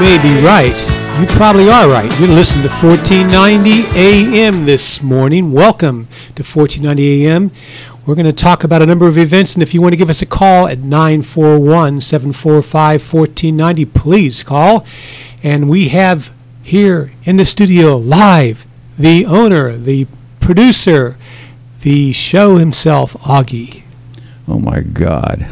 may be right. You probably are right. You're listening to 1490 AM this morning. Welcome to 1490 AM. We're going to talk about a number of events, and if you want to give us a call at 941-745-1490, please call. And we have here in the studio live the owner, the producer, the show himself, Augie. Oh my God!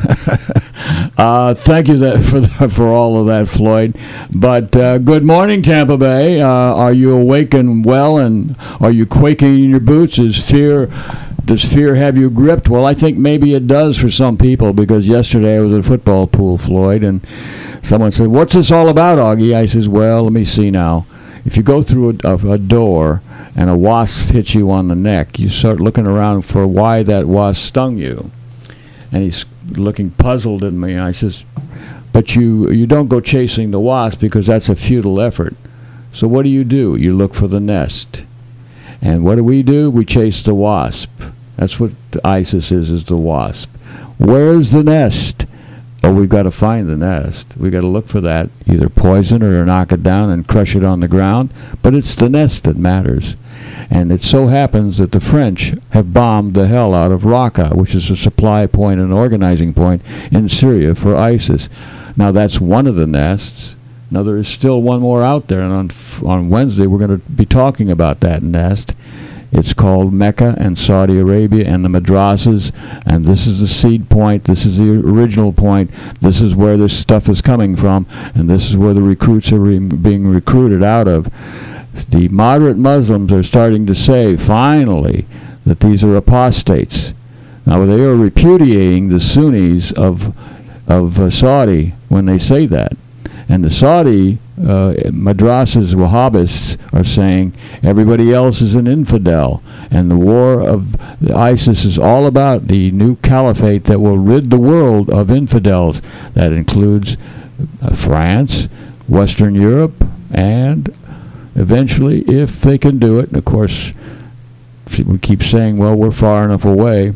Thank you for all of that, Floyd. But good morning, Tampa Bay. Are you awake and well, and are you quaking in your boots? Does fear have you gripped? Well, I think maybe it does for some people, because yesterday I was at a football pool, Floyd, and someone said, "What's this all about, Augie?" I says, "Well, let me see now. If you go through a door and a wasp hits you on the neck, you start looking around for why that wasp stung you." And he's looking puzzled at me. I says, "But you don't go chasing the wasp, because that's a futile effort. So what do? You look for the nest. And what do? We chase the wasp. That's what ISIS is the wasp. Where's the nest? Oh, we've got to find the nest. We've got to look for that, either poison or knock it down and crush it on the ground. But it's the nest that matters. And it so happens that the French have bombed the hell out of Raqqa, which is a supply point and organizing point in Syria for ISIS. Now, that's one of the nests. Now, there is still one more out there, and on Wednesday we're going to be talking about that nest. It's called Mecca and Saudi Arabia and the madrasas, and this is the seed point. This is the original point. This is where this stuff is coming from, and this is where the recruits are being recruited out of. The moderate Muslims are starting to say, finally, that these are apostates. Now, they are repudiating the Sunnis of Saudi when they say that. And the Saudi madrasas, Wahhabists, are saying everybody else is an infidel. And the war of ISIS is all about the new caliphate that will rid the world of infidels. That includes France, Western Europe, and eventually, if they can do it, and of course, we keep saying, well, we're far enough away.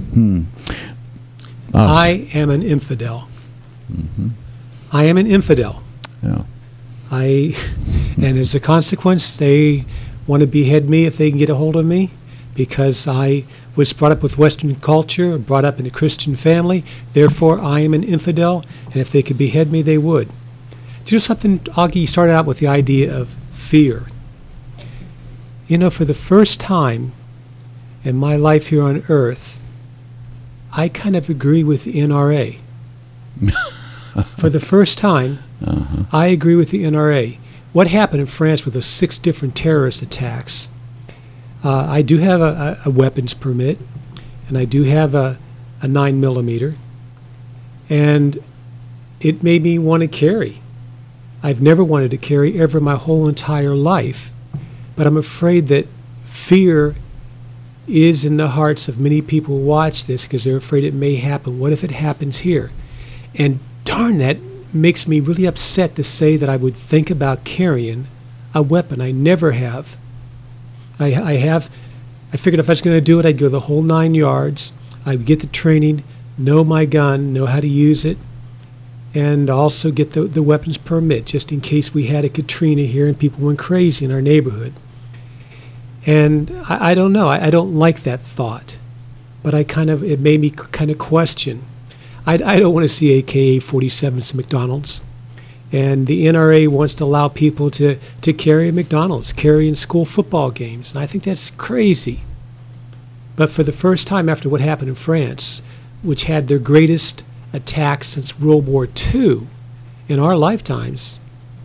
I am an infidel. Mm-hmm. I am an infidel. Yeah. And as a consequence, they want to behead me if they can get a hold of me, because I was brought up with Western culture, brought up in a Christian family. Therefore, I am an infidel, and if they could behead me, they would. Do you know something, Augie? You started out with the idea of fear. You know, for the first time in my life here on Earth, I kind of agree with the NRA. For the first time, I agree with the NRA. What happened in France with those 6 different terrorist attacks? I do have a weapons permit, and I do have a 9mm, and it made me want to carry. I've never wanted to carry ever my whole entire life, but I'm afraid that fear is in the hearts of many people who watch this, because they're afraid it may happen. What if it happens here? And darn, that makes me really upset to say that I would think about carrying a weapon. I never have. I figured if I was going to do it, I'd go the whole 9 yards. I'd get the training, know my gun, know how to use it, and also get the weapons permit, just in case we had a Katrina here and people went crazy in our neighborhood. And I don't know. I don't like that thought. But it made me kind of question. I don't want to see AK-47s at McDonald's. And the NRA wants to allow people to carry at McDonald's, carry in school football games. And I think that's crazy. But for the first time after what happened in France, which had their greatest attack since World War II in our lifetimes,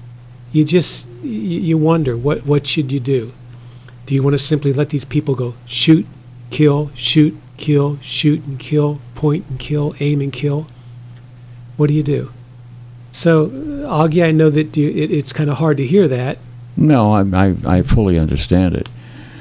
you wonder, what should you do? Do you want to simply let these people go shoot, kill, shoot, kill, shoot and kill, point and kill, aim and kill? What do you do? So, Augie, I know that it's kind of hard to hear that. No, I fully understand it.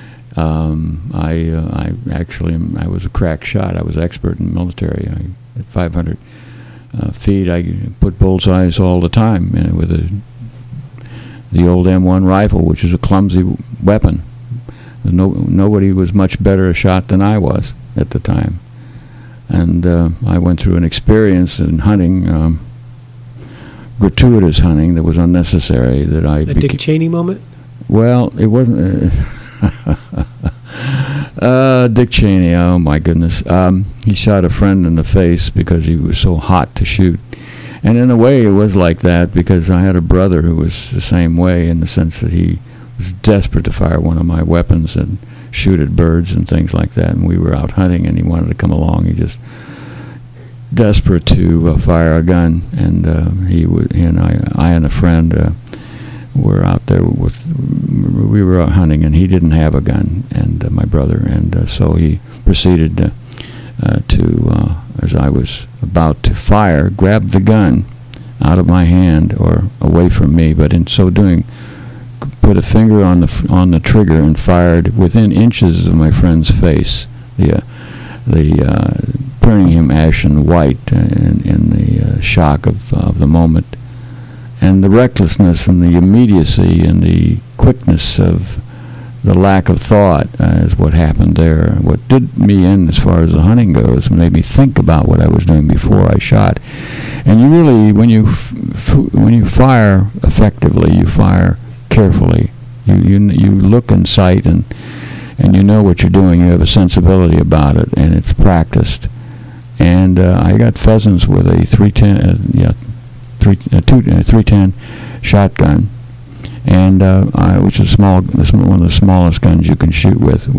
I was a crack shot. I was expert in the military. At 500 feet, I put bullseyes all the time with the old M1 rifle, which is a clumsy weapon. Nobody was much better a shot than I was at the time. And I went through an experience in hunting gratuitous hunting that was unnecessary that I... A Dick Cheney moment? Well, it wasn't... Dick Cheney, oh my goodness. He shot a friend in the face because he was so hot to shoot. And in a way it was like that because I had a brother who was the same way in the sense that he was desperate to fire one of my weapons and shoot at birds and things like that. And we were out hunting and he wanted to come along. He just desperate to fire a gun. And he and I and a friend were out there we were out hunting and he didn't have a gun, and my brother, and so he proceeded to as I was about to fire, grabbed the gun out of my hand or away from me, but in so doing put a finger on the trigger and fired within inches of my friend's face, turning him ashen white in the shock of the moment. And the recklessness and the immediacy and the quickness of the lack of thought is what happened there. What did me in as far as the hunting goes made me think about what I was doing before I shot. And you really, when you fire effectively, you fire carefully. You look in sight and you know what you're doing. You have a sensibility about it, and it's practiced. And I got pheasants with a 310 shotgun, and which is one of the smallest guns you can shoot with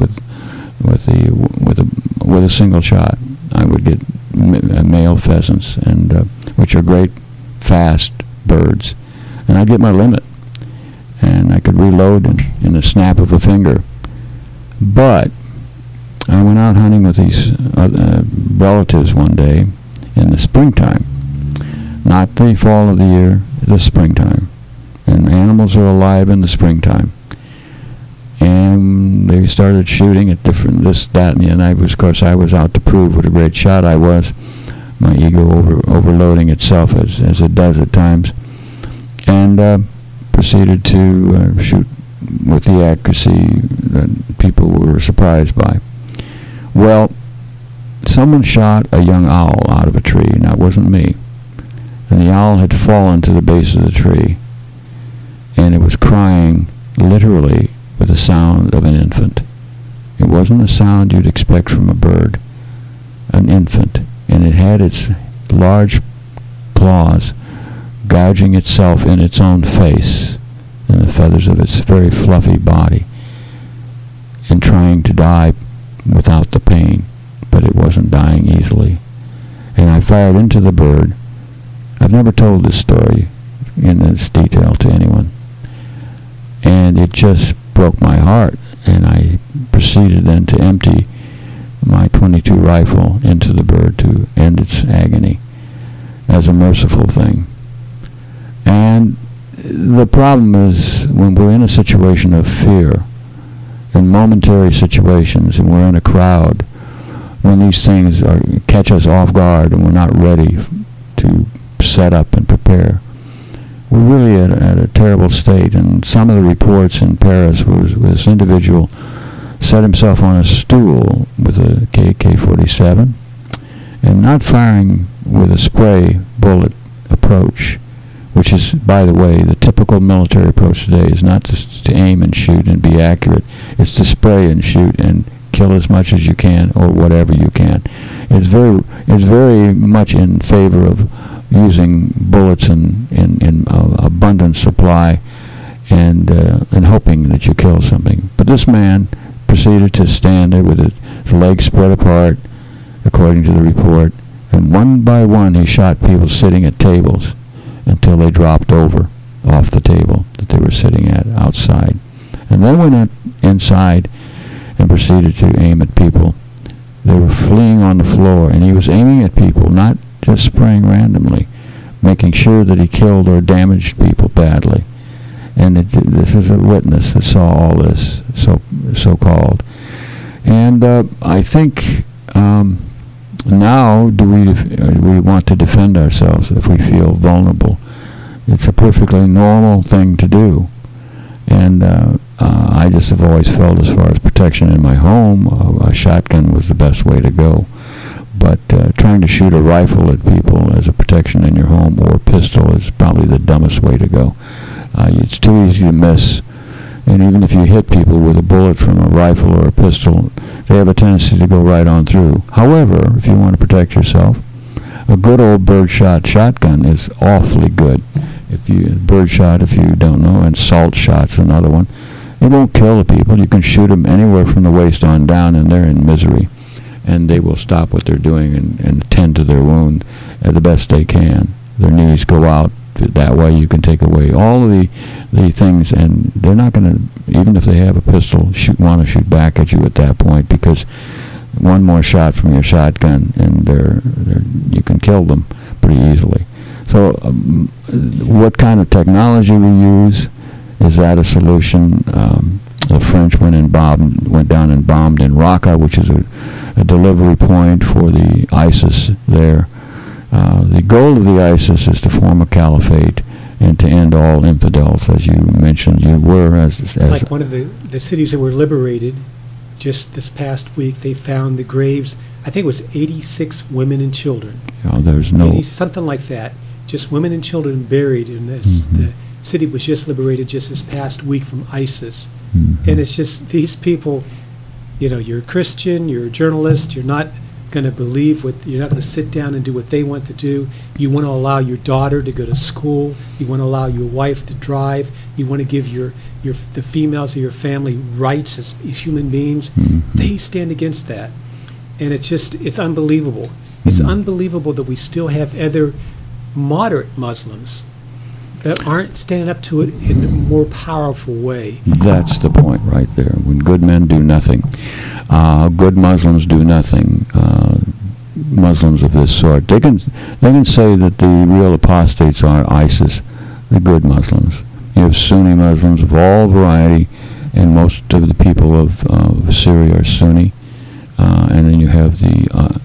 a single shot. I would get male pheasants, and which are great fast birds, and I'd get my limit, and I could reload in a snap of a finger. But I went out hunting with these relatives one day in the springtime. Not the fall of the year, the springtime. And animals are alive in the springtime. And they started shooting at different this, that, and I was out to prove what a great shot I was. My ego overloading itself as it does at times. And proceeded to shoot with the accuracy that people were surprised by. Well, someone shot a young owl out of a tree, and that wasn't me. And the owl had fallen to the base of the tree, and it was crying literally with the sound of an infant. It wasn't a sound you'd expect from a bird, an infant, and it had its large claws gouging itself in its own face and the feathers of its very fluffy body and trying to die without the pain, but it wasn't dying easily. And I fired into the bird. I've never told this story in this detail to anyone, and it just broke my heart, and I proceeded then to empty my .22 rifle into the bird to end its agony as a merciful thing. And the problem is when we're in a situation of fear, in momentary situations, and we're in a crowd, when these things catch us off guard and we're not ready to set up and prepare, we're really at a terrible state. And some of the reports in Paris was this individual set himself on a stool with a AK-47 and not firing with a spray bullet approach, which is, by the way, the typical military approach today is not to aim and shoot and be accurate. It's to spray and shoot and kill as much as you can or whatever you can. It's very much in favor of using bullets in abundant supply and hoping that you kill something. But this man proceeded to stand there with his legs spread apart, according to the report, and one by one he shot people sitting at tables until they dropped over off the table that they were sitting at outside. And then went inside and proceeded to aim at people. They were fleeing on the floor, and he was aiming at people, not just spraying randomly, making sure that he killed or damaged people badly. And this is a witness that saw all this, so-called. And I think now do we want to defend ourselves if we feel vulnerable. It's a perfectly normal thing to do. And I just have always felt, as far as protection in my home, a shotgun was the best way to go. But trying to shoot a rifle at people as a protection in your home or a pistol is probably the dumbest way to go. It's too easy to miss. And even if you hit people with a bullet from a rifle or a pistol, they have a tendency to go right on through. However, if you want to protect yourself, a good old birdshot shotgun is awfully good. Birdshot, if you don't know, and salt shot's another one. It won't kill the people. You can shoot them anywhere from the waist on down, and they're in misery. And they will stop what they're doing and tend to their wound the best they can. Their knees go out. That way you can take away all of the things, and they're not going to, even if they have a pistol, want to shoot back at you at that point, because one more shot from your shotgun and you can kill them pretty easily. So what kind of technology we use, is that a solution? The French went down and bombed in Raqqa, which is a delivery point for the ISIS there. The goal of the ISIS is to form a caliphate and to end all infidels, as you mentioned. You were as like one of the cities that were liberated just this past week. They found the graves. I think it was 86 women and children. There's no 80, something like that. Just women and children buried in this. Mm-hmm. The city was just liberated just this past week from ISIS, Mm-hmm. and it's just these people. You're a Christian. You're a journalist. You're not going to believe you're not going to sit down and do what they want to do. You want to allow your daughter to go to school. You want to allow your wife to drive. You want to give the females of your family rights as human beings. Mm-hmm. They stand against that, and it's unbelievable. It's unbelievable that we still have other moderate Muslims that aren't standing up to it in a more powerful way. That's the point right there. When good men do nothing, good Muslims do nothing. Muslims of this sort, they can say that the real apostates are ISIS, the good Muslims. You have Sunni Muslims of all variety, and most of the people of Syria are Sunni, and then you have the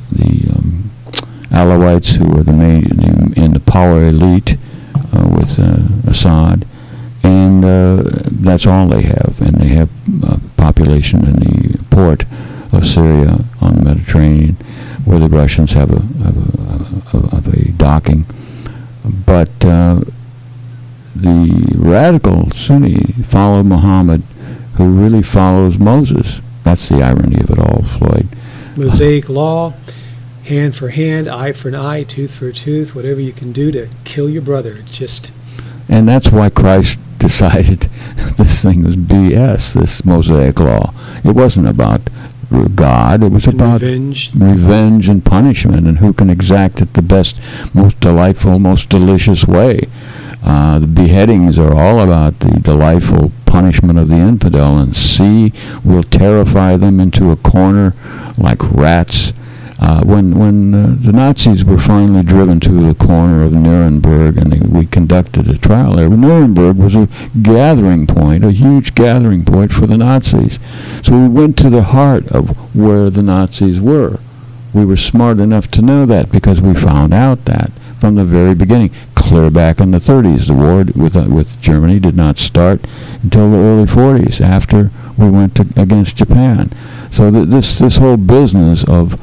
Alawites, who are the main in the power elite with Assad, and that's all they have. And they have population in the port of Syria on the Mediterranean, where the Russians have a docking. But the radical Sunni follow Muhammad, who really follows Moses. That's the irony of it all, Floyd. Mosaic law, hand for hand, eye for an eye, tooth for a tooth, whatever you can do to kill your brother. It's just... And that's why Christ decided this thing was BS, this Mosaic law. It wasn't about God. It was about revenge and punishment, and who can exact it the best, most delightful, most delicious way. The beheadings are all about the delightful punishment of the infidel, and will terrify them into a corner like rats. When the Nazis were finally driven to the corner of Nuremberg, and we conducted a trial there, Nuremberg was a gathering point, a huge gathering point for the Nazis. So we went to the heart of where the Nazis were. We were smart enough to know that because we found out that from the very beginning, clear back in the 30s. The war with Germany did not start until the early 40s, after we went against Japan. So this whole business of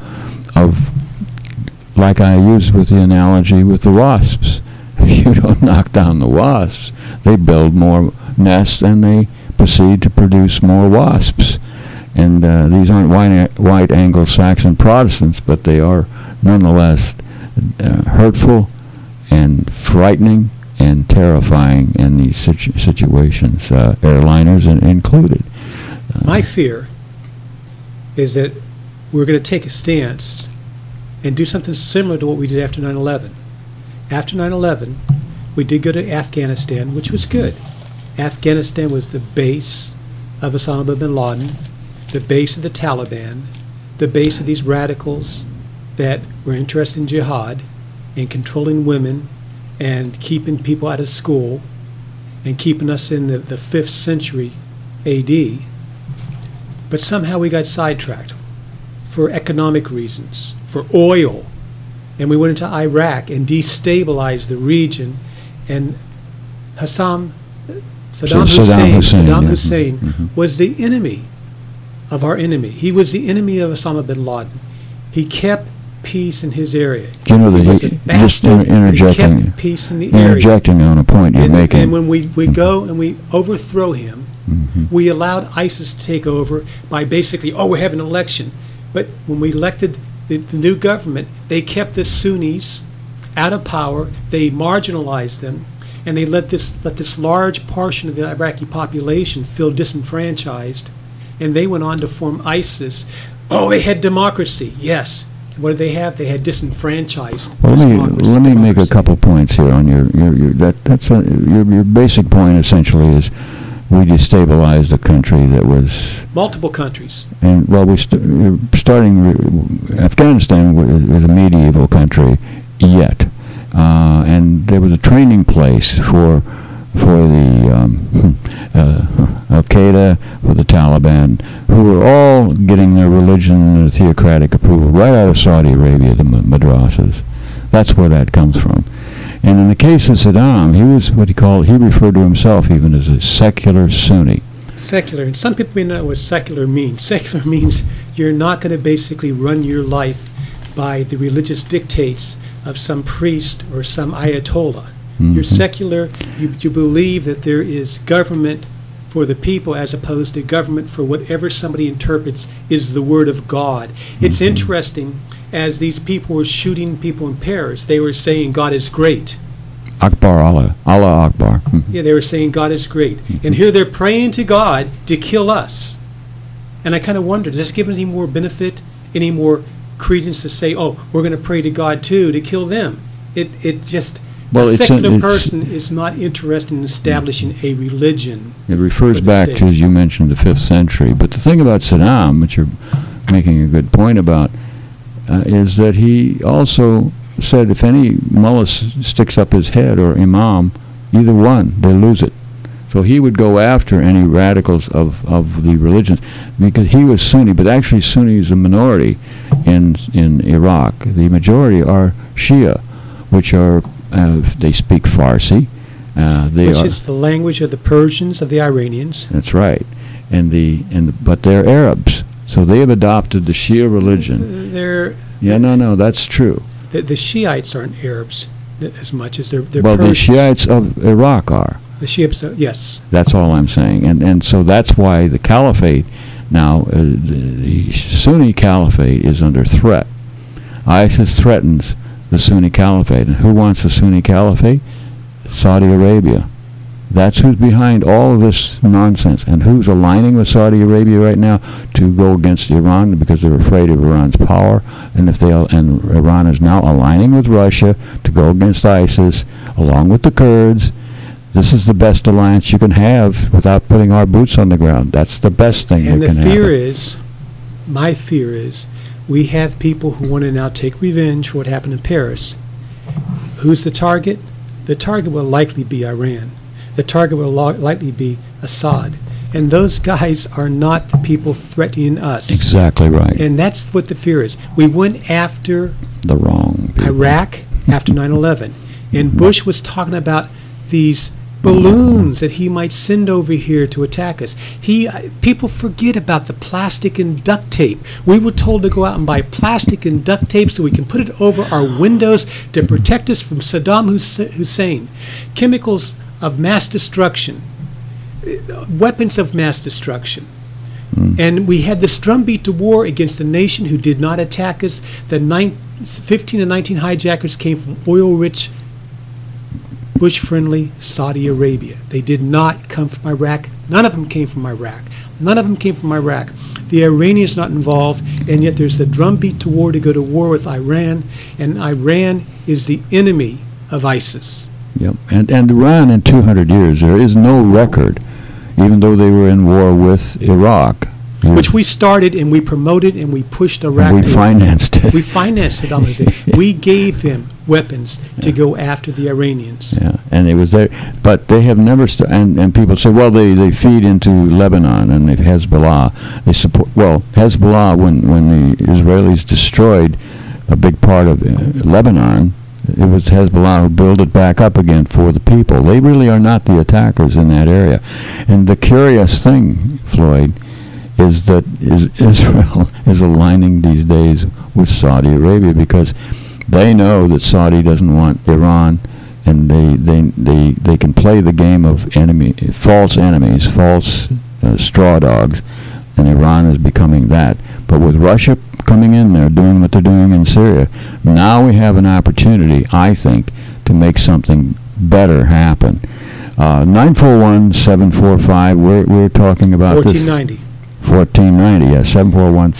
like I used with the analogy with the wasps. If you don't knock down the wasps, they build more nests and they proceed to produce more wasps. And these aren't white Anglo-Saxon Protestants, but they are nonetheless hurtful and frightening and terrifying in these situations, airliners included. My fear is that we're going to take a stance and do something similar to what we did after 9/11. After 9/11, we did go to Afghanistan, which was good. Afghanistan was the base of Osama bin Laden, the base of the Taliban, the base of these radicals that were interested in jihad and controlling women and keeping people out of school and keeping us in the 5th century AD. But somehow we got sidetracked for economic reasons, for oil, and we went into Iraq and destabilized the region, and Saddam Hussein was the enemy of our enemy. He was the enemy of Osama bin Laden. He kept peace in his area. You know, He was a just bastard, but he interjecting, kept peace in the area. interjecting on a point you're making. And when we go and we overthrow him, Mhm. we allowed ISIS to take over by basically, we're having an election. But when we elected the new government, they kept the Sunnis out of power, they marginalized them, and they let this large portion of the Iraqi population feel disenfranchised, and they went on to form ISIS. They had democracy, yes. What did they have? They had disenfranchised Well, democracy. let me make a democracy. couple points here on your basic point. Essentially, is we destabilized a country that was, Multiple countries. and well, Afghanistan was a medieval country yet, and there was a training place for the Al Qaeda, for the Taliban, who were all getting their religion and theocratic approval right out of Saudi Arabia, the madrasas. That's where that comes from. And in the case of Saddam, he was he referred to himself even as a secular Sunni. Secular, and some people may not know what secular means. Secular means you're not going to basically run your life by the religious dictates of some priest or some ayatollah. You're secular, you believe that there is government for the people as opposed to government for whatever somebody interprets is the word of God. It's interesting, as these people were shooting people in Paris, they were saying God is great. Akbar Allah, Allah Akbar. Yeah, they were saying God is great. And here they're praying to God to kill us. And I kind of wonder, does this give any more benefit, any more credence to say, we're going to pray to God too to kill them? It just, a secular person is not interested in establishing a religion. It refers for the back state. to, as you mentioned, the 5th century. But the thing about Saddam, which you're making a good point about, is that he also said if any mullah sticks up his head, or imam, either one, they lose it. So he would go after any radicals of the religions, because he was Sunni, but actually Sunni is a minority in Iraq. The majority are Shia, which are, they speak Farsi. Which is the language of the Persians, of the Iranians. That's right. But they're Arabs. So they have adopted the Shia religion. That's true. The Shiites aren't Arabs as much as they're well, Persians. the Shiites of Iraq are. The Shiites, yes. That's all I'm saying. And so that's why the caliphate now, the Sunni caliphate is under threat. ISIS threatens the Sunni caliphate. And who wants the Sunni caliphate? Saudi Arabia. That's who's behind all of this nonsense. And who's aligning with Saudi Arabia right now to go against Iran because they're afraid of Iran's power. And Iran is now aligning with Russia to go against ISIS, along with the Kurds. This is the best alliance you can have without putting our boots on the ground. That's the best thing that can happen. And my fear is, we have people who want to now take revenge for what happened in Paris. Who's the target? The target will likely be Iran. The target will likely be Assad. And those guys are not the people threatening us. Exactly right. And that's what the fear is. We went after the wrong people. Iraq after 9/11. And Bush was talking about these balloons that he might send over here to attack us. People forget about the plastic and duct tape. We were told to go out and buy plastic and duct tape so we can put it over our windows to protect us from Saddam Hussein. Chemicals of mass destruction, weapons of mass destruction. And we had this drumbeat to war against a nation who did not attack us. The 15 to 19 hijackers came from oil-rich, Bush-friendly Saudi Arabia. They did not come from Iraq. None of them came from Iraq. None of them came from Iraq. The Iranians not involved, and yet there's the drumbeat to war to go to war with Iran, and Iran is the enemy of ISIS. Yep. And Iran in 200 years, there is no record, even though they were in war with Iraq. Which we started and we promoted and we pushed Iraq. We financed it. We financed Saddam Hussein. We gave him weapons to go after the Iranians. Yeah, and it was there. But they have never, and people say, well, they feed into Lebanon and they Hezbollah. They support, Hezbollah, when the Israelis destroyed a big part of Lebanon, it was Hezbollah who built it back up again for the people. They really are not the attackers in that area. And the curious thing, Floyd, is that Israel is aligning these days with Saudi Arabia, because they know that Saudi doesn't want Iran, and they can play the game of false enemies, false straw dogs, and Iran is becoming that. But with Russia coming in there, doing what they're doing in Syria, now we have an opportunity, I think, to make something better happen. 941-745, we're talking about 1490. 1490, yeah, 741.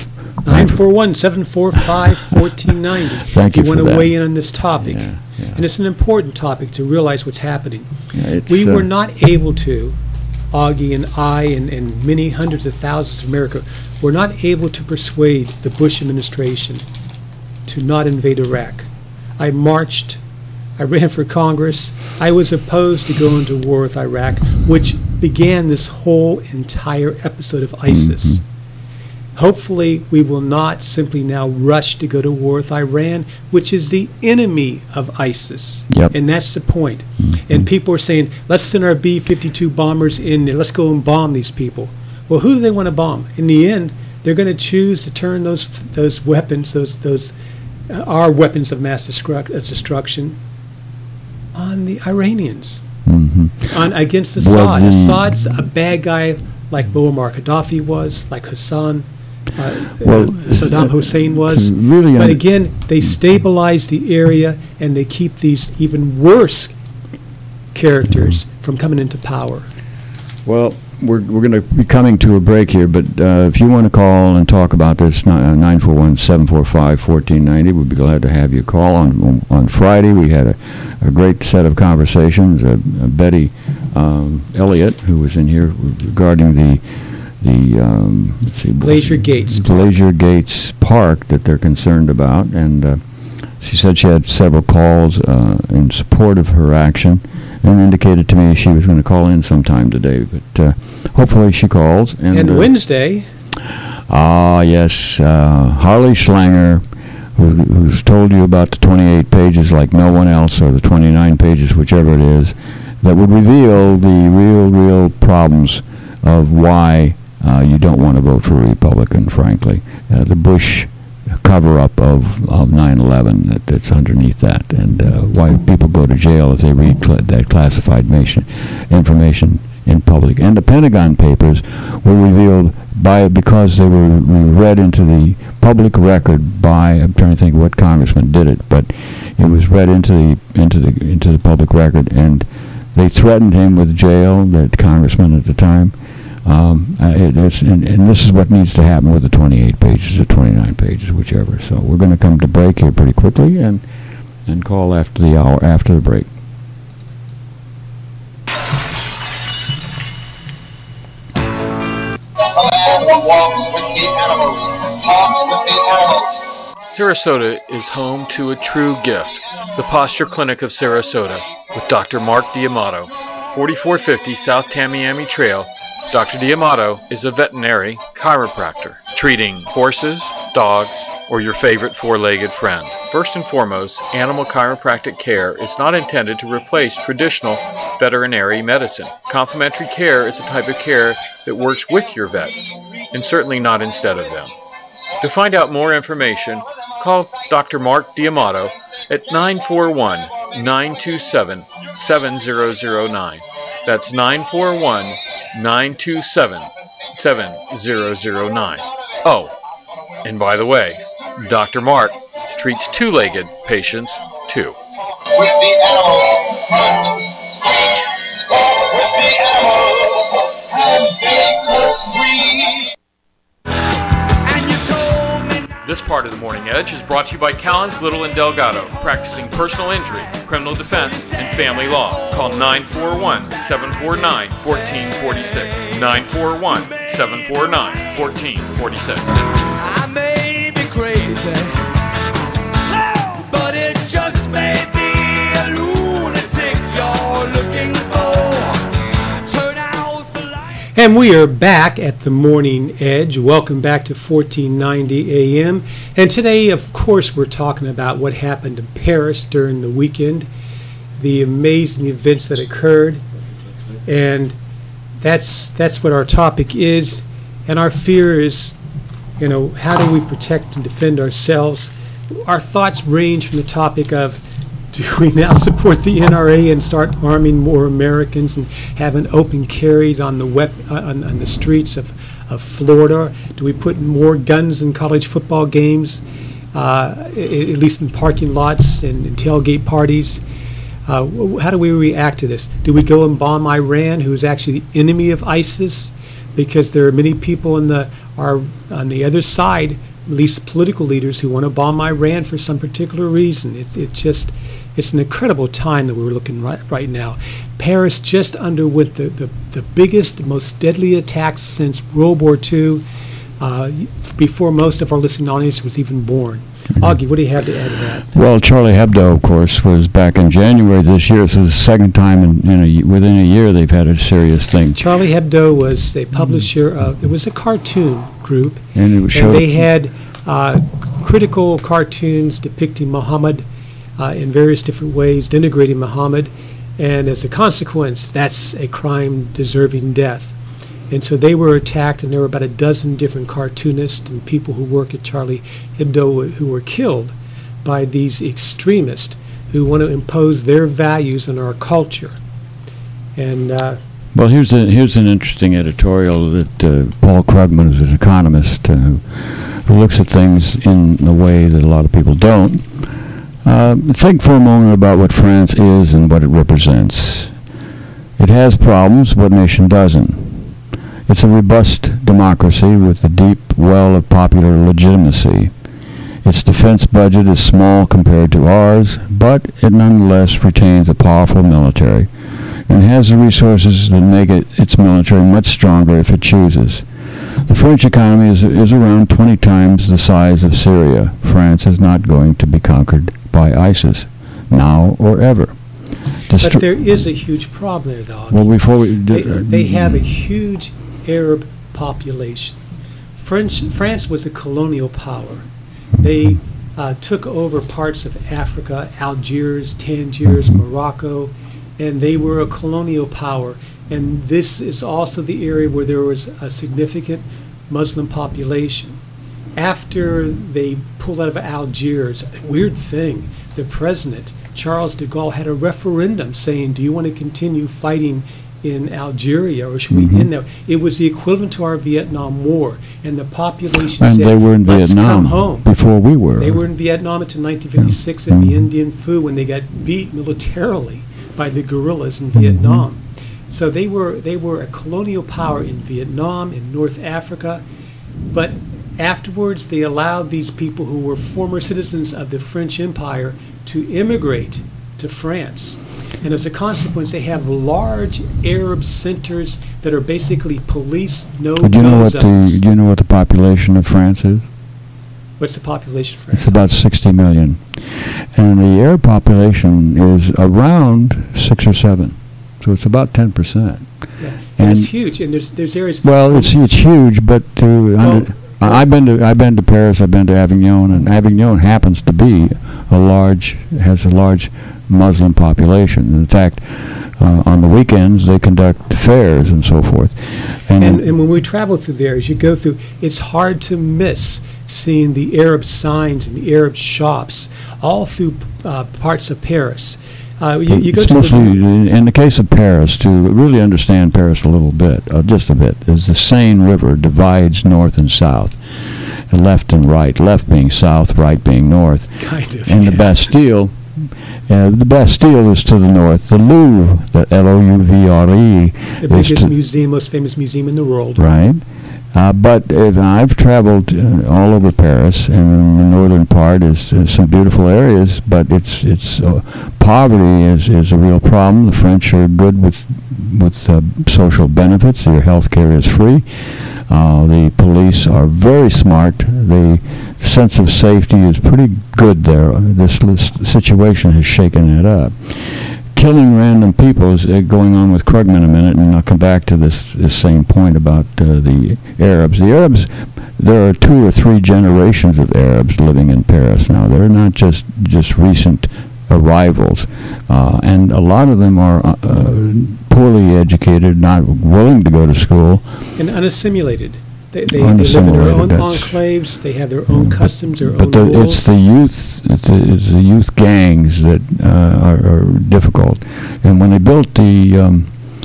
941-745-1490. Thank you if you for want to that. weigh in on this topic. Yeah. And it's an important topic to realize what's happening. Yeah, We were not able to, Augie and I and many hundreds of thousands of America, were not able to persuade the Bush administration to not invade Iraq. I marched, I ran for Congress, I was opposed to going to war with Iraq, which began this whole entire episode of ISIS. Hopefully, we will not simply now rush to go to war with Iran, which is the enemy of ISIS. Yep. And that's the point. And people are saying, let's send our B-52 bombers in there, let's go and bomb these people. Well, who do they want to bomb? In the end, they're going to choose to turn those weapons, our weapons of mass destruction, on the Iranians, against Assad. Assad's a bad guy like Muammar Gaddafi was, like Saddam Hussein was. Really but again, they stabilize the area and they keep these even worse characters from coming into power. Well, we're going to be coming to a break here, but if you want to call and talk about this, 941-745-1490, we'd be glad to have you call. On Friday, we had a great set of conversations. Betty Elliott, who was in here regarding the Glacier Gates Park that they're concerned about, and she said she had several calls in support of her action, and indicated to me she was going to call in sometime today, but hopefully she calls. And Wednesday. Yes, Harley Schlanger, who's told you about the 28 pages like no one else, or the 29 pages, whichever it is, that would reveal the real problems of why you don't want to vote for a Republican, frankly. The Bush cover-up of 9/11 that's underneath that, and why people go to jail if they read that classified information in public. And the Pentagon Papers were revealed because they were read into the public record by, I'm trying to think what congressman did it, but it was read into the public record, and they threatened him with jail, that congressman at the time. And this is what needs to happen with the 28 pages or 29 pages, whichever. So we're going to come to break here pretty quickly and call after the hour, after the break. A man who walks with the animals, talks with the animals. Sarasota is home to a true gift, the Posture Clinic of Sarasota, with Dr. Mark D'Amato, 4450 South Tamiami Trail. Dr. D'Amato is a veterinary chiropractor, treating horses, dogs, or your favorite four-legged friend. First and foremost, animal chiropractic care is not intended to replace traditional veterinary medicine. Complementary care is a type of care that works with your vet, and certainly not instead of them. To find out more information, call Dr. Mark D'Amato at 941-927-7009. That's 941-927-7009. Oh, and by the way, Dr. Mark treats two-legged patients too. With the animals, hunt, speak, talk with the animals, and make us free. This part of the Morning Edge is brought to you by Callens, Little, and Delgado, practicing personal injury, criminal defense, and family law. Call 941-749-1446. 941-749-1446. I may be crazy, but it just may be a lunatic you're looking for. Turn out the light. And we are back at the Morning Edge. Welcome back to 1490 AM. And today, of course, we're talking about what happened in Paris during the weekend, the amazing events that occurred. And that's what our topic is. And our fear is how do we protect and defend ourselves? Our thoughts range from the topic of, do we now support the NRA and start arming more Americans and have an open carry on the streets of Florida? Do we put more guns in college football games, at least in parking lots and tailgate parties? How do we react to this? Do we go and bomb Iran, who's actually the enemy of ISIS? Because there are many people on the other side, at least political leaders, who want to bomb Iran for some particular reason. It's an incredible time that we're looking right now. Paris just underwent the biggest, most deadly attacks since World War II, before most of our listening audience was even born. Augie, what do you have to add to that? Well, Charlie Hebdo, of course, was back in January this year. This is the second time within a year they've had a serious thing. Charlie Hebdo was a publisher of, it was a cartoon group, and they had critical cartoons depicting Muhammad in various different ways, denigrating Muhammad, and as a consequence, that's a crime deserving death. And so they were attacked, and there were about a dozen different cartoonists and people who work at Charlie Hebdo who were killed by these extremists who want to impose their values on our culture. And well, here's an interesting editorial that Paul Krugman, who's an economist who looks at things in a way that a lot of people don't. Think for a moment about what France is and what it represents. It has problems, what nation doesn't? It's a robust democracy with a deep well of popular legitimacy. Its defense budget is small compared to ours, but it nonetheless retains a powerful military and has the resources that make its military much stronger if it chooses. The French economy is around 20 times the size of Syria. France is not going to be conquered by ISIS, now or ever. But there is a huge problem there, though. Well, before we they have a huge Arab population. France was a colonial power. They took over parts of Africa, Algiers, Tangiers, Morocco, and they were a colonial power. And this is also the area where there was a significant Muslim population. After they pulled out of Algiers, a weird thing, the president, Charles de Gaulle, had a referendum saying, do you want to continue fighting in Algeria, or should we end there? It was the equivalent to our Vietnam War, and the population and said, they were in let's Vietnam come home. Before we were. They were in Vietnam until 1956 in the Indian Phu, when they got beat militarily by the guerrillas in Vietnam. So they were a colonial power in Vietnam, in North Africa, but afterwards they allowed these people who were former citizens of the French Empire to immigrate to France. And as a consequence, they have large Arab centers that are basically police no-go zones. Do you know what the population of France is? What's the population of France? It's about 60 million. And the Arab population is around 6 or 7. So it's about 10%. Yeah. And it's huge. And there's areas. Well, it's huge, but I've been to Paris, I've been to Avignon, and Avignon happens to be has a large Muslim population. In fact, on the weekends they conduct fairs and so forth. And when we travel through there, as you go through, it's hard to miss seeing the Arab signs and the Arab shops all through parts of Paris. You go it's to mostly, in the case of Paris, to really understand Paris a little bit, just a bit, is the Seine River divides north and south, left and right, left being south, right being north. Kind of. And the Bastille is to the north. The Louvre, the Louvre, the biggest museum, most famous museum in the world. Right. But I've traveled all over Paris, and in the northern part is some beautiful areas, but it's poverty is a real problem. The French are good with social benefits. Their health care is free. The police are very smart. The sense of safety is pretty good there. This situation has shaken it up. Killing random people is going on with Krugman a minute, and I'll come back to this same point about the Arabs. The Arabs, there are 2 or 3 generations of Arabs living in Paris now. They're not just recent arrivals, and a lot of them are poorly educated, not willing to go to school. And unassimilated. They live in their Unassimilated, own that's- enclaves. They have their own customs, their But own it's rules. the youth, it's the youth gangs that are difficult. And when they built the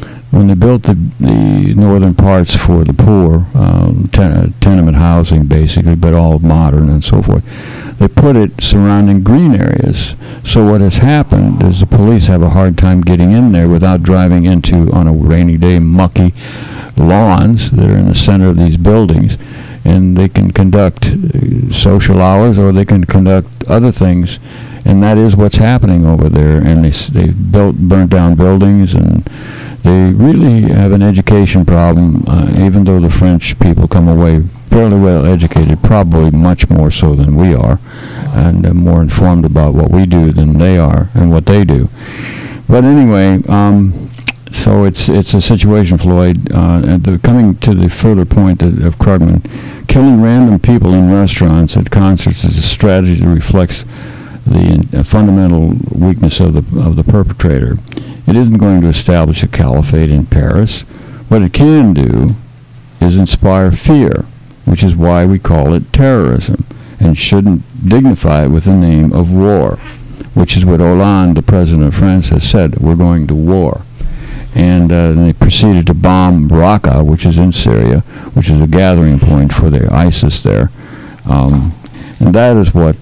northern parts for the poor, tenement housing basically, but all modern and so forth, they put it surrounding green areas. So what has happened is the police have a hard time getting in there without driving into, on a rainy day, mucky lawns that are in the center of these buildings. And they can conduct social hours, or they can conduct other things, and that is what's happening over there. And they burnt down buildings, and they really have an education problem. Even though the French people come away fairly well educated, probably much more so than we are, and more informed about what we do than they are and what they do. But anyway. So it's a situation, Floyd, and coming to the further point of Krugman, killing random people in restaurants at concerts is a strategy that reflects the fundamental weakness of the perpetrator. It isn't going to establish a caliphate in Paris. What it can do is inspire fear, which is why we call it terrorism, and shouldn't dignify it with the name of war, which is what Hollande, the president of France, has said. We're going to war. And they proceeded to bomb Raqqa, which is in Syria, which is a gathering point for the ISIS there. And that is what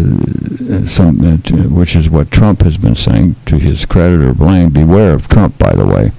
which is what Trump has been saying, to his credit or blame. Beware of Trump, by the way.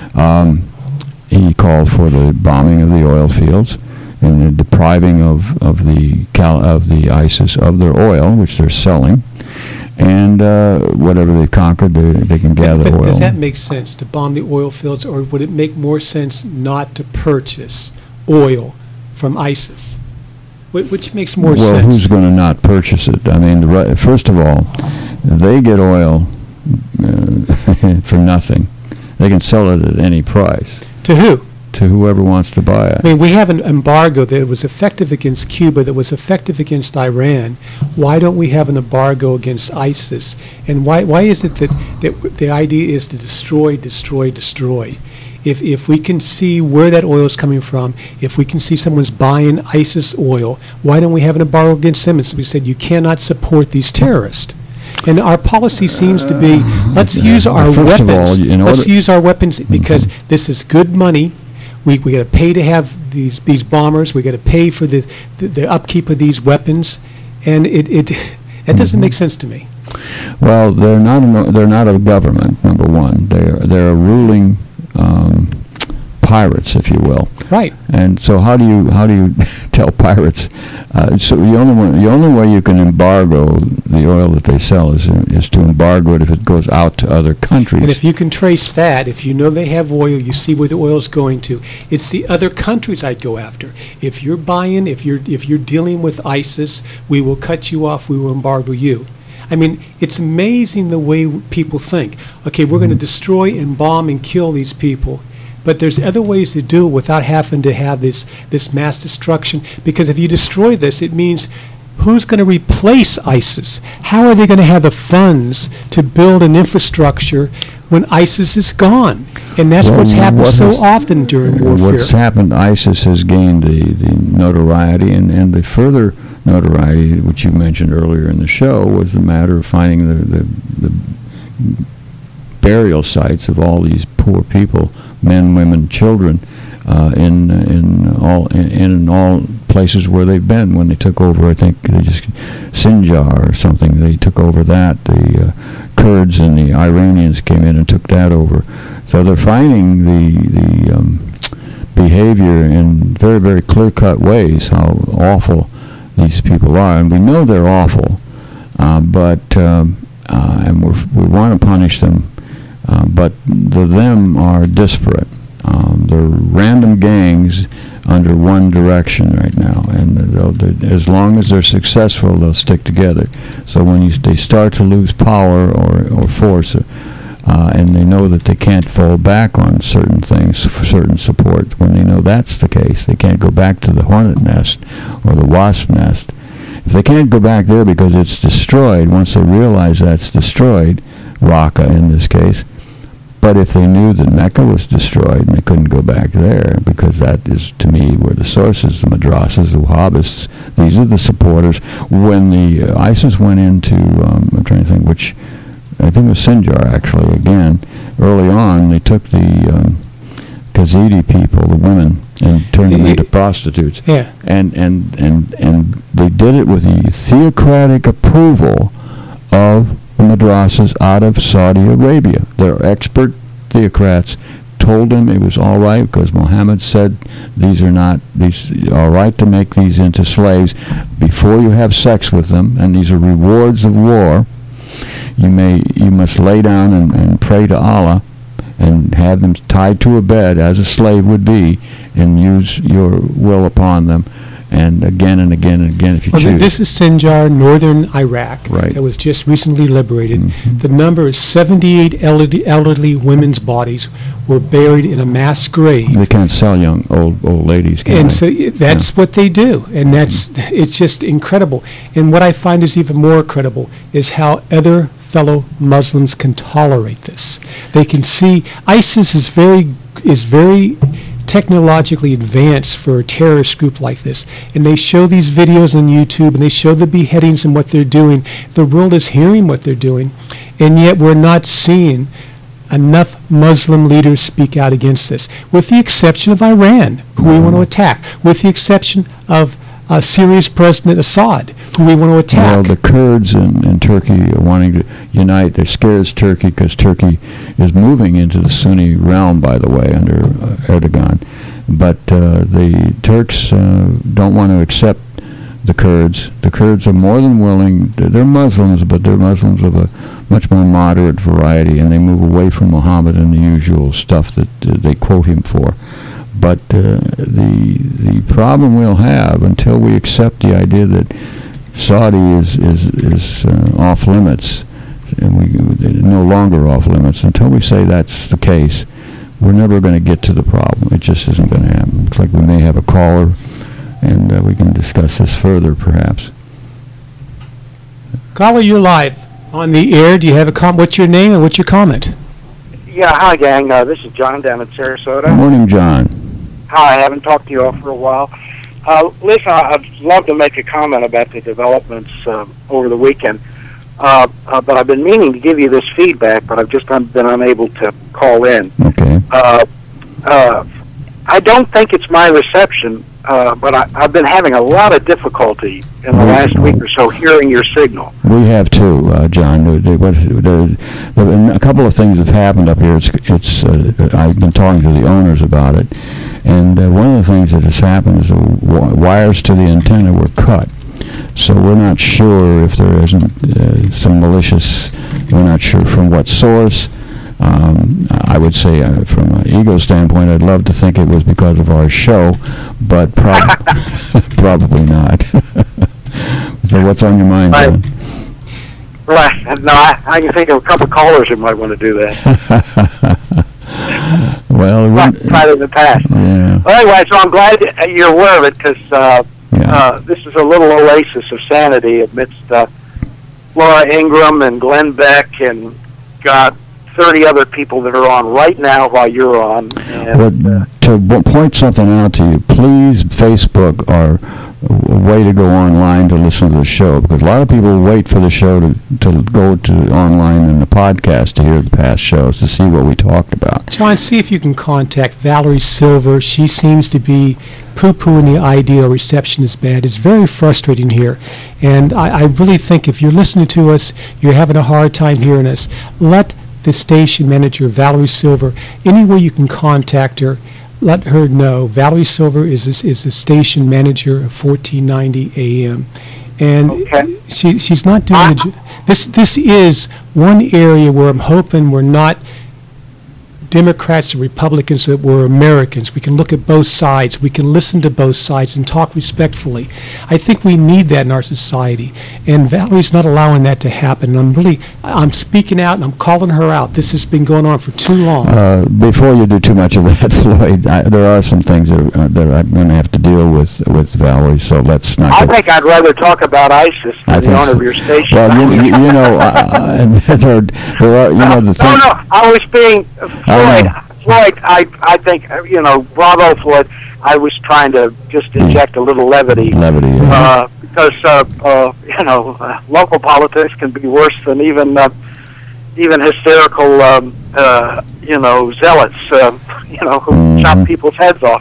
He called for the bombing of the oil fields and the depriving of the ISIS of their oil, which they're selling. And whatever they've conquered, they can gather But oil. does that make sense, to bomb the oil fields, or would it make more sense not to purchase oil from ISIS? Which makes more Well, sense? who's going to not purchase it? I mean, first of all, they get oil for nothing. They can sell it at any price To who? to whoever wants to buy it. I mean, we have an embargo that was effective against Cuba, that was effective against Iran. Why don't we have an embargo against ISIS? And why is it that the idea is to destroy? If we can see where that oil is coming from, if we can see someone's buying ISIS oil, why don't we have an embargo against them? And so we said, you cannot support these terrorists. And our policy seems to be, let's use our First of all, weapons. in Let's order- use our weapons because this is good money. We got to pay to have these bombers. We got to pay for the upkeep of these weapons, and it doesn't make sense to me. Well, they're not a government. Number one, they're a ruling pirates, if you will. Right. And so how do you tell pirates? So the only way you can embargo the oil that they sell is to embargo it if it goes out to other countries. And if you can trace that, if you know they have oil, you see where the oil is going to. It's the other countries I'd go after. If you're buying, if you're dealing with ISIS, we will cut you off. We will embargo you. I mean, it's amazing the way people think. Okay, we're going to destroy and bomb and kill these people. But there's other ways to do it without having to have this mass destruction. Because if you destroy this, it means who's going to replace ISIS? How are they going to have the funds to build an infrastructure when ISIS is gone? And that's Well, what's happened what so has- often during warfare. What's happened, ISIS has gained the notoriety, and the further notoriety, which you mentioned earlier in the show, was the matter of finding the burial sites of all these poor people, men, women, children, in all places where they've been when they took over. I think Sinjar or something. They took over that. The Kurds and the Iranians came in and took that over. So they're finding the behavior in very, very clear-cut ways, how awful these people are, and we know they're awful, and we want to punish them. But them are disparate. They're random gangs under one direction right now, and as long as they're successful, they'll stick together. So when they start to lose power or force, and they know that they can't fall back on certain things for certain support, when they know that's the case, they can't go back to the hornet nest or the wasp nest. If they can't go back there because it's destroyed, once they realize that's destroyed, Raqqa in this case, But if they knew that Mecca was destroyed and they couldn't go back there, because that is, to me, where the sources, the madrasas, the Wahhabists, these are the supporters. When the ISIS went into, I'm trying to think which, I think it was Sinjar actually, again, early on, they took the Yazidi people, the women, and turned them into prostitutes. Yeah. And they did it with the theocratic approval of the madrasas out of Saudi Arabia. Their expert theocrats told them it was all right because Muhammad said these are all right to make these into slaves before you have sex with them, and these are rewards of war. You must lay down and pray to Allah and have them tied to a bed as a slave would be, and use your will upon them, and again and again and again if you choose. This is Sinjar, northern Iraq, Right. that was just recently liberated. Mhm. The number is 78 elderly women's bodies were buried in a mass grave. They can't sell young old ladies, can And they? so that's what they do, and it's just incredible. And what I find is even more incredible is how other fellow Muslims can tolerate this. They can see ISIS is very technologically advanced for a terrorist group like this, and they show these videos on YouTube, and they show the beheadings and what they're doing. The world is hearing what they're doing, and yet we're not seeing enough Muslim leaders speak out against this, with the exception of Iran, who we want to attack, with the exception of Syria's President Assad, who we want to attack. Well, the Kurds in Turkey are wanting to unite. They're scared of Turkey because Turkey is moving into the Sunni realm, by the way, under Erdogan. But the Turks don't want to accept the Kurds. The Kurds are more than willing. They're Muslims, but they're Muslims of a much more moderate variety, and they move away from Muhammad and the usual stuff that they quote him for. But the problem we'll have until we accept the idea that Saudi is off limits, and they're no longer off limits, until we say that's the case, we're never going to get to the problem. It just isn't going to happen. Looks like we may have a caller, and we can discuss this further, perhaps. Caller, you're live on the air. Do you have a comment? What's your name and what's your comment? Yeah, hi, gang. This is John down in Sarasota. Good morning, John. Hi, I haven't talked to you all for a while. Listen, I'd love to make a comment about the developments over the weekend, but I've been meaning to give you this feedback, but I've just been unable to call in. Okay. I don't think it's my reception, but I've been having a lot of difficulty in the last week or so hearing your signal. We have too, John. A couple of things have happened up here. I've been talking to the owners about it, and one of the things that has happened is the wires to the antenna were cut. So we're not sure if there isn't some malicious. We're not sure from what source. I would say, from an ego standpoint, I'd love to think it was because of our show, but probably not. So what's on your mind, John? Right. No, I can think of a couple of callers who might want to do that. Well, Right in the past. yeah. Well, anyway, so I'm glad you're aware of it, because this is a little oasis of sanity amidst Laura Ingraham and Glenn Beck and got 30 other people that are on right now while you're on. And, Well, to point something out to you, please Facebook or a way to go online to listen to the show, because a lot of people wait for the show to go to online in the podcast to hear the past shows to see what we talked about. John, see if you can contact Valerie Silver. She seems to be poo-pooing the idea reception is bad. It's very frustrating here. And I really think if you're listening to us, you're having a hard time hearing us, let the station manager, Valerie Silver, any way you can contact her, let her know. Valerie Silver is the station manager of 1490 AM. And Okay. she's not doing the This is one area where I'm hoping we're not Democrats and Republicans that we're Americans. We can look at both sides. We can listen to both sides and talk respectfully. I think we need that in our society, and Valerie's not allowing that to happen. And I'm speaking out and I'm calling her out. This has been going on for too long. Before you do too much of that, Floyd, there are some things that I'm going to have to deal with Valerie. So let's not. I think I'd rather talk about ISIS than the owner of your station. Well, you know, there are, you know, the thing. No, I was being Floyd. I think, you know, bravo, Floyd. I was trying to just inject a little levity. Yeah. Because you know, local politics can be worse than even hysterical, you know, zealots, you know, who chop people's heads off.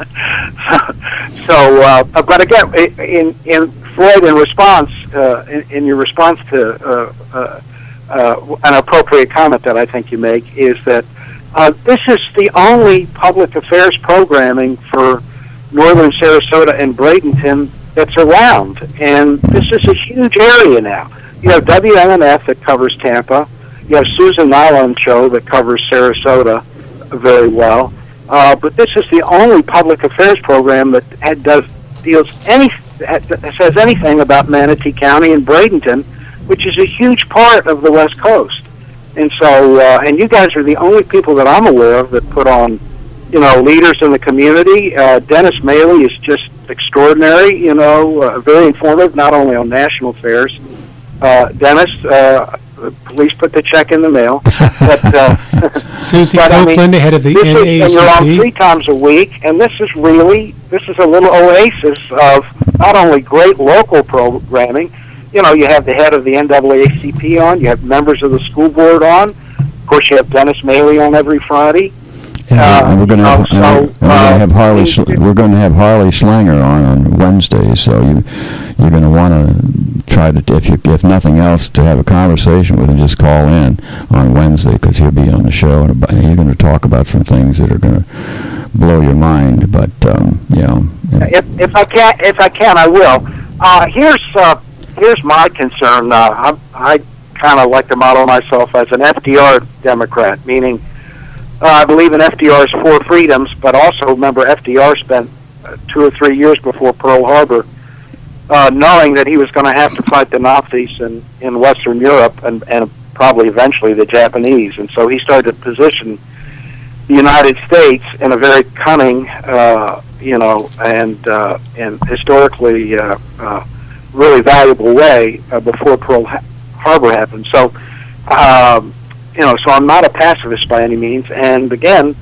But again, in Floyd, in response, in your response to an appropriate comment that I think you make, is that this is the only public affairs programming for northern Sarasota and Bradenton that's around, and this is a huge area now. You have WMNF that covers Tampa. You have Susan Nyland's show that covers Sarasota very well. But this is the only public affairs program that says anything about Manatee County and Bradenton, which is a huge part of the West Coast. And so, and you guys are the only people that I'm aware of that put on, you know, leaders in the community. Dennis Maley is just extraordinary, you know, very informative, not only on national affairs. Dennis, please put the check in the mail. But, Susie Copeland, head of the NAACP. And you're on 3 times a week, and this is a little oasis of not only great local programming. You know, you have the head of the NAACP on, you have members of the school board on, of course you have Dennis Maley on every Friday. And we're going to have Harley. We're going to have Harley Schlanger on Wednesday. So you're going to want to try to, if nothing else, to have a conversation with him. Just call in on Wednesday because he'll be on the show and he's going to talk about some things that are going to blow your mind. But you know, if I can, I will. Here's my concern. I kind of like to model myself as an FDR Democrat, meaning I believe in FDR's 4 freedoms, but also remember FDR spent 2 or 3 years before Pearl Harbor knowing that he was going to have to fight the Nazis in Western Europe and probably eventually the Japanese. And so he started to position the United States in a very cunning, you know, and historically really valuable way before Pearl Harbor happened. So, you know, so I'm not a pacifist by any means. And again,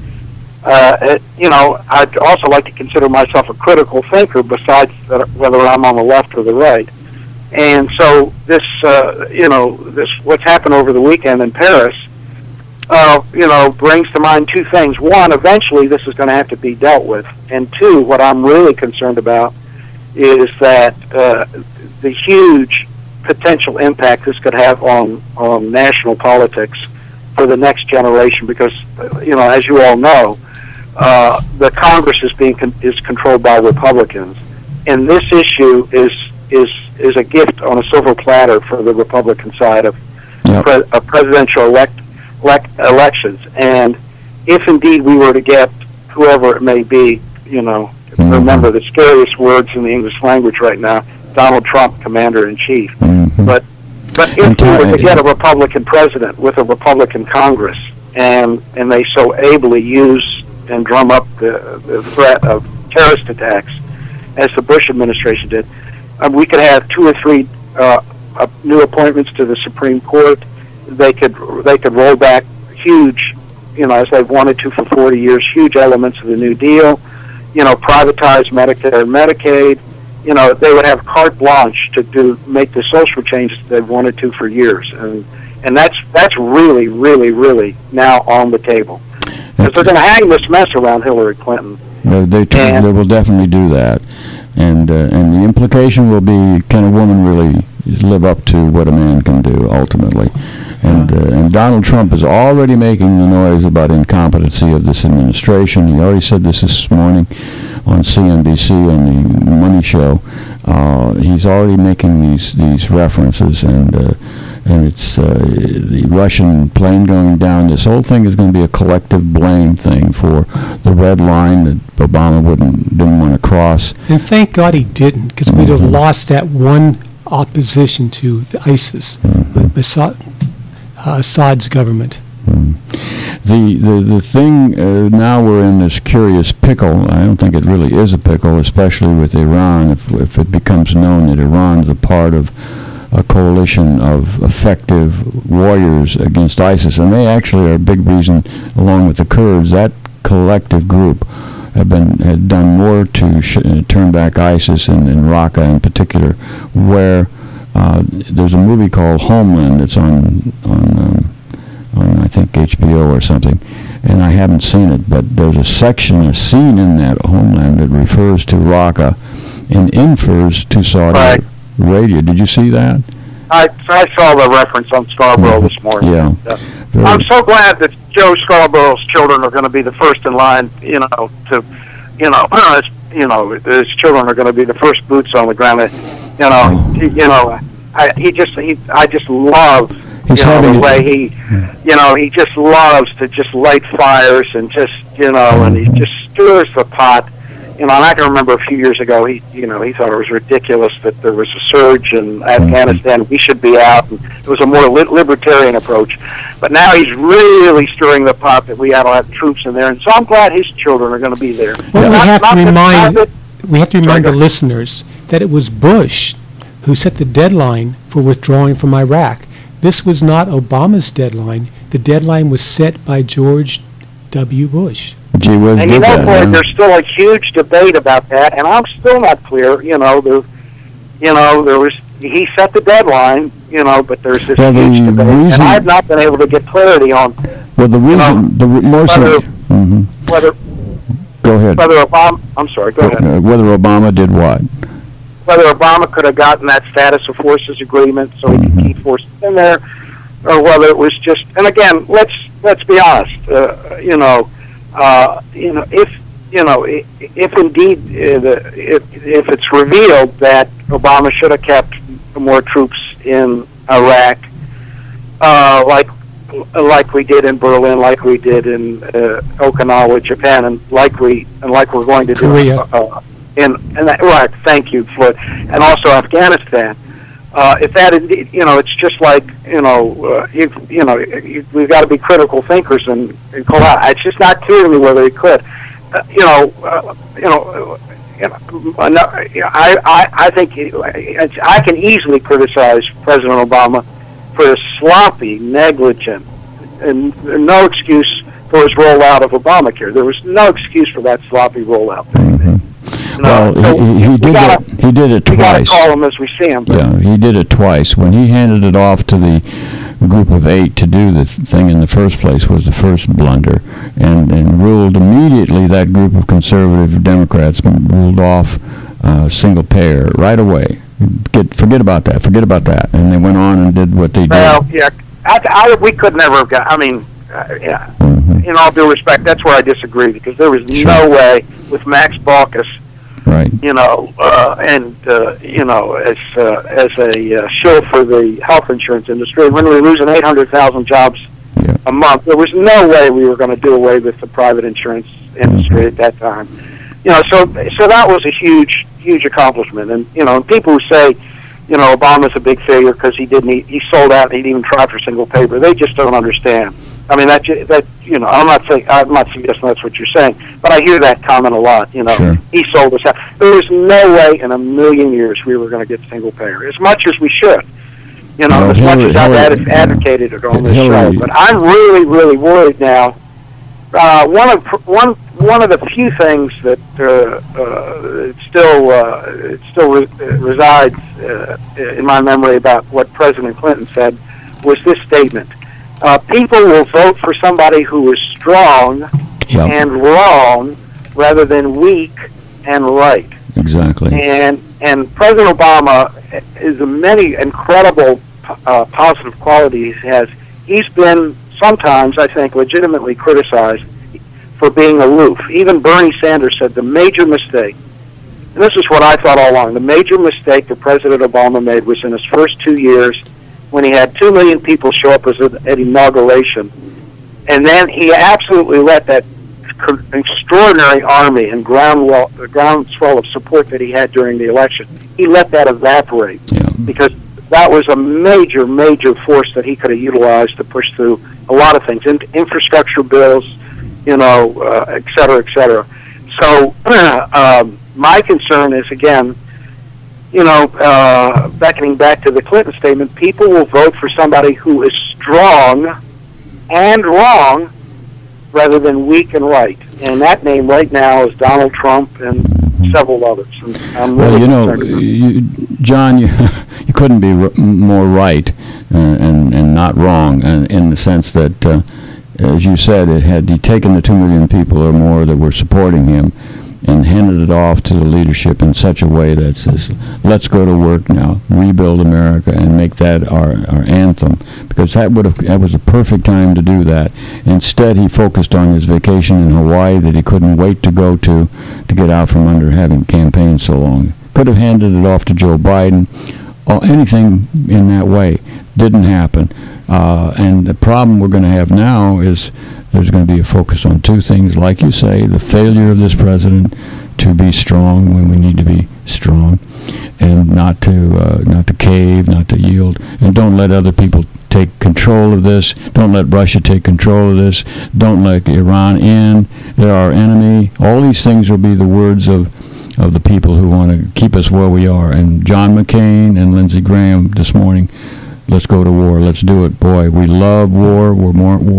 you know, I'd also like to consider myself a critical thinker besides whether I'm on the left or the right. And so this, you know, what's happened over the weekend in Paris, you know, brings to mind 2 things. One, eventually this is going to have to be dealt with. And 2, what I'm really concerned about is that the huge potential impact this could have on national politics for the next generation, because you know, as you all know, the Congress is controlled by Republicans, and this issue is a gift on a silver platter for the Republican side of presidential elections. And if indeed we were to get whoever it may be, you know, remember the scariest words in the English language right now, Donald Trump, Commander-in-Chief. But if we were to get a Republican president with a Republican Congress, and they so ably use and drum up the threat of terrorist attacks, as the Bush administration did, we could have 2 or 3 new appointments to the Supreme Court. They could roll back huge, you know, as they've wanted to for 40 years, huge elements of the New Deal. You know, privatize Medicare and Medicaid. You know, they would have carte blanche to make the social changes they've wanted to for years, and that's really, really, really now on the table, because they're going to hang this mess around Hillary Clinton. They will definitely do that, and the implication will be, can a woman really live up to what a man can do ultimately? And Donald Trump is already making the noise about incompetency of this administration. He already said this morning on CNBC on the Money Show. He's already making these references, and and it's the Russian plane going down. This whole thing is going to be a collective blame thing for the red line that Obama didn't want to cross. And thank God he didn't, because we'd have lost that one opposition to the ISIS, with Assad's government. The thing, now we're in this curious pickle. I don't think it really is a pickle, especially with Iran, if it becomes known that Iran is a part of a coalition of effective warriors against ISIS. And they actually are a big reason, along with the Kurds, that collective group had done more to turn back ISIS in Raqqa in particular, where there's a movie called Homeland that's on I think HBO or something, and I haven't seen it, but there's a scene in that Homeland that refers to Raqqa and infers to Saudi Arabia. Did you see that? I saw the reference on Scarborough this morning. Yeah. I'm so glad that Joe Scarborough's children are going to be the first in line, his children are going to be the first boots on the ground. I just love the way he just loves to just light fires and just, and he just stirs the pot. And I can remember a few years ago, he thought it was ridiculous that there was a surge in Afghanistan. We should be out. And it was a more libertarian approach. But now he's really stirring the pot that we ought to have troops in there. And so I'm glad his children are going to be there. Well, we have to remind the listeners that it was Bush who set the deadline for withdrawing from Iraq. This was not Obama's deadline. The deadline was set by George W. Bush. And Floyd, there's still a huge debate about that, and I'm still not clear. He set the deadline, but there's this huge debate, and I've not been able to get clarity on. Well, the reason, whether go ahead. Whether Obama, I'm sorry, go ahead. Whether Obama did what? Whether Obama could have gotten that status of forces agreement so he could keep forces in there, or whether it was just. And again, let's be honest. If indeed if it's revealed that Obama should have kept more troops in Iraq, like we did in Berlin, like we did in Okinawa, Japan, and like we're going to Korea. do right. Thank you, Floyd, and also Afghanistan. If that indeed, it's just like we've got to be critical thinkers and call out. It's just not clear to me whether he could. I think I can easily criticize President Obama for his sloppy, negligent, and no excuse for his rollout of Obamacare. There was no excuse for that sloppy rollout. Well, he did it twice. We got to call him as we see him. Yeah, he did it twice. When he handed it off to the group of 8 to do the thing in the first place was the first blunder, and ruled immediately. That group of conservative Democrats ruled off single payer right away. Forget about that. And they went on and did what they did. Well, yeah, we could never have got. I mean, in all due respect, that's where I disagree, because there was no way with Max Baucus. Right. As a shill for the health insurance industry, when we were losing 800,000 jobs a month, there was no way we were going to do away with the private insurance industry at that time. So that was a huge accomplishment. And people who say, Obama's a big failure because he sold out and he didn't even try for single payer, they just don't understand. I mean, I'm not suggesting that's what you're saying, but I hear that comment a lot. Sure. He sold us out. There was no way in a million years we were going to get single payer, as much as we should. As much as I've advocated it on this show. But I'm really, really worried now. One of the few things that still resides in my memory about what President Clinton said was this statement. People will vote for somebody who is strong and wrong rather than weak and right. Exactly. And President Obama is the many incredible positive qualities he has. He's been sometimes, I think, legitimately criticized for being aloof. Even Bernie Sanders said the major mistake, and this is what I thought all along, the major mistake that President Obama made was in his first 2 years, when he had 2 million people show up at inauguration. And then he absolutely let that extraordinary army and groundswell of support that he had during the election, he let that evaporate. Yeah. Because that was a major, major force that he could have utilized to push through a lot of things, infrastructure bills, et cetera, et cetera. So my concern is, again, beckoning back to the Clinton statement, people will vote for somebody who is strong and wrong rather than weak and right. And that name right now is Donald Trump and several others. And I'm really John, you couldn't be more right and not wrong in the sense that, as you said, had he taken the 2 million people or more that were supporting him and handed it off to the leadership in such a way that says, let's go to work now, rebuild America, and make that our anthem, because that was a perfect time to do that. Instead, he focused on his vacation in Hawaii that he couldn't wait to go to get out from under having campaigned so long. Could have handed it off to Joe Biden, or anything in that way. Didn't happen. And the problem we're going to have now is there's going to be a focus on two things, like you say, the failure of this president to be strong when we need to be strong, and not to cave, not to yield, and don't let other people take control of this. Don't let Russia take control of this. Don't let Iran in. They're our enemy. All these things will be the words of the people who want to keep us where we are. And John McCain and Lindsey Graham this morning, let's go to war. Let's do it. Boy, we love war. We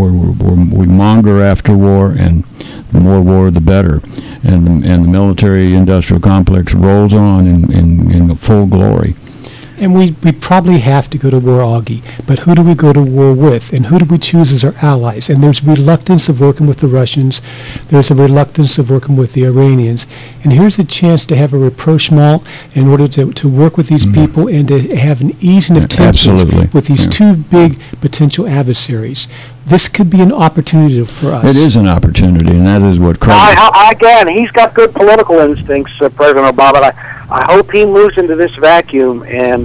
monger after war, and the more war, the better. And the military-industrial complex rolls on in full glory. And we probably have to go to war, Augie. But who do we go to war with? And who do we choose as our allies? And there's reluctance of working with the Russians. There's a reluctance of working with the Iranians. And here's a chance to have a rapprochement in order to work with these people and to have an easing of tensions with these two big potential adversaries. This could be an opportunity for us. It is an opportunity, and that is what again, he's got good political instincts, President Obama. I hope he moves into this vacuum and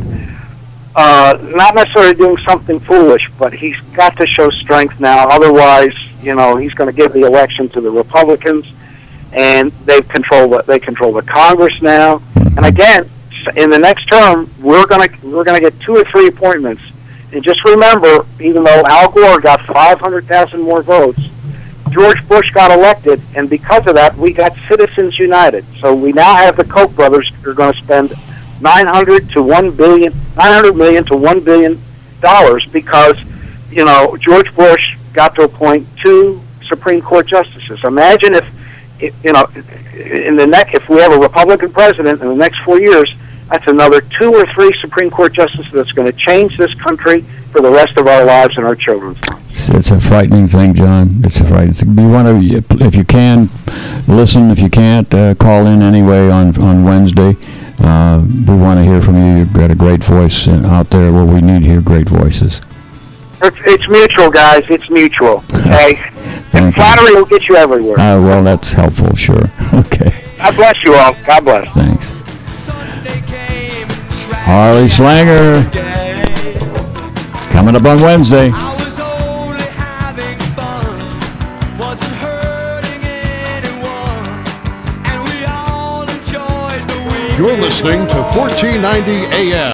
not necessarily doing something foolish, but he's got to show strength now. Otherwise, he's going to give the election to the Republicans, and they control the Congress now. And again, in the next term, we're going to get 2 or 3 appointments. And just remember, even though Al Gore got 500,000 more votes, George Bush got elected, and because of that, we got Citizens United. So we now have the Koch brothers who are going to spend $900 million to $1 billion because George Bush got to appoint 2 Supreme Court justices. Imagine if we have a Republican president in the next 4 years, that's another 2 or 3 Supreme Court justices that's going to change this country for the rest of our lives and our children's lives. It's a frightening thing, John. It's a frightening thing. We want to, if you can, listen. If you can't, call in anyway on Wednesday. We want to hear from you. You've got a great voice out there. Well, we need to hear great voices. It's mutual, guys. It's mutual. Okay? And flattery will get you everywhere. Well, that's helpful, sure. Okay. God bless you all. God bless. Thanks. Harley Slanger coming up on Wednesday. You're listening to 1490 AM.